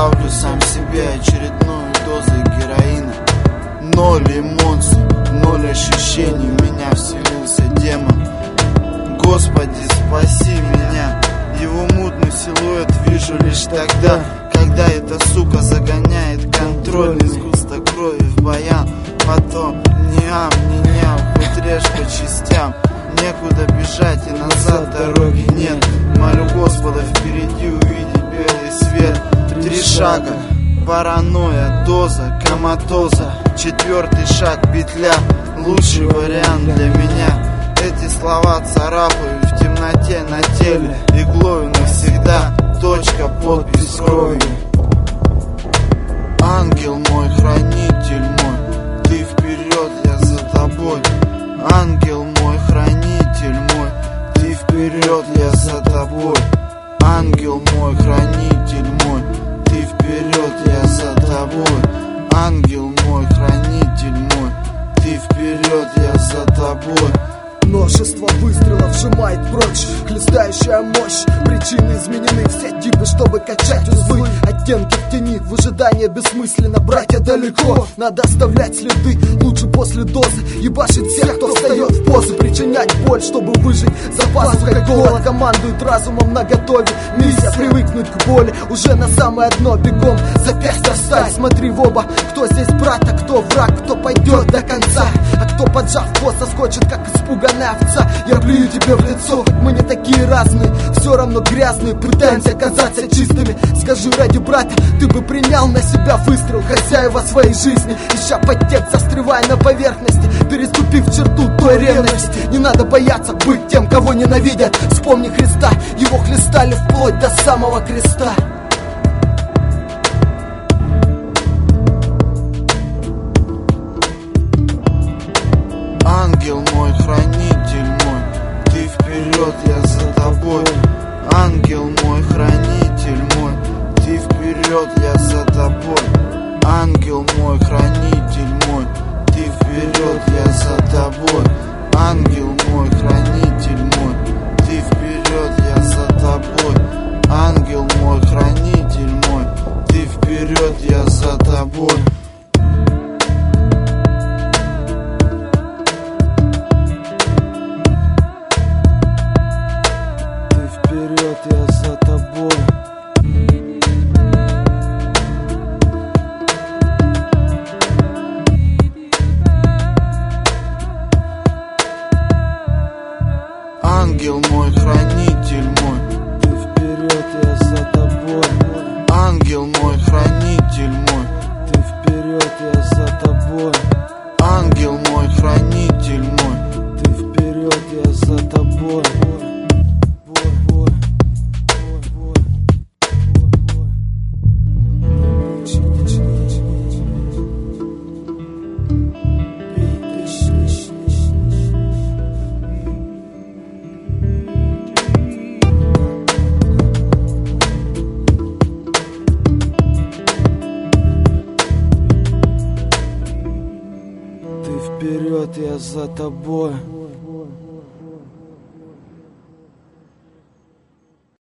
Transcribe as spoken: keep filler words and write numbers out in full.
ставлю сам себе очередную дозу героина. Ноль эмоций, ноль ощущений, в меня вселился демон. Господи, спаси меня. Его мутный силуэт вижу лишь тогда, когда эта сука загоняет контрольный сгусток крови в баян. Потом ни ам, ни ням, хоть режь по частям. Некуда бежать и назад дороги нет. Молю Господа впереди увидеть белый свет. Три шага, паранойя, доза, коматоза. Четвертый шаг, петля, лучший вариант для меня. Эти слова царапаю в темноте на теле иглою навсегда. Точка, подпись кровью. Ангел мой, хранитель мой, ты вперед, я за тобой. Ангел мой, хранитель мой, ты вперед, я за тобой. Ангел мой, хранитель мой, ты вперед, я за тобой. Ангел мой, хранитель мой, ты вперед, я за тобой. Множество выстрелов сжимает прочь хлестающая мощь. Причины изменены, все типы, чтобы качать узлы. Оттенки в тени, в ожидании бессмысленно. Братья далеко, надо оставлять следы. Лучше после дозы ебашить всех, кто встает в позы. Причинять боль, чтобы выжить. Запасов как голод, командует разумом наготове. Миссия привыкнуть к боли, уже на самое дно бегом. Запястья встать, смотри в оба. Кто здесь брат, а кто враг, кто пойдет до конца, а кто поджав хвост соскочит, как испуганная овца. Я плюю тебе в лицо, хоть мы не такие разные, все равно грязные, пытаемся казаться чистыми. Скажи ради брата, ты бы принял на себя выстрел хозяева своей жизни, ища подтекст, застревая на поверхности, переступив черту той ревности. Не надо бояться быть тем, кого ненавидят. Вспомни Христа, его хлестали вплоть до самого креста. Ангел мой, хранитель мой, ты вперед, я за тобой. Ангел мой, хранитель мой, ты вперед, я за тобой. Ангел мой, хранитель мой, ты вперед, я за тобой. Ангел мой, хранитель мой, ты вперед, я за тобой. Ангел мой, хранитель мой, ты вперед, я за тобой. Вперед, я за тобой. Ангел мой, хранитель мой, ты вперед, я за тобой. Ангел мой, хранитель мой, ты вперед, я за тобой. Ангел мой, хранитель мой, ты вперед, я за тобой. Вперед, я за тобой.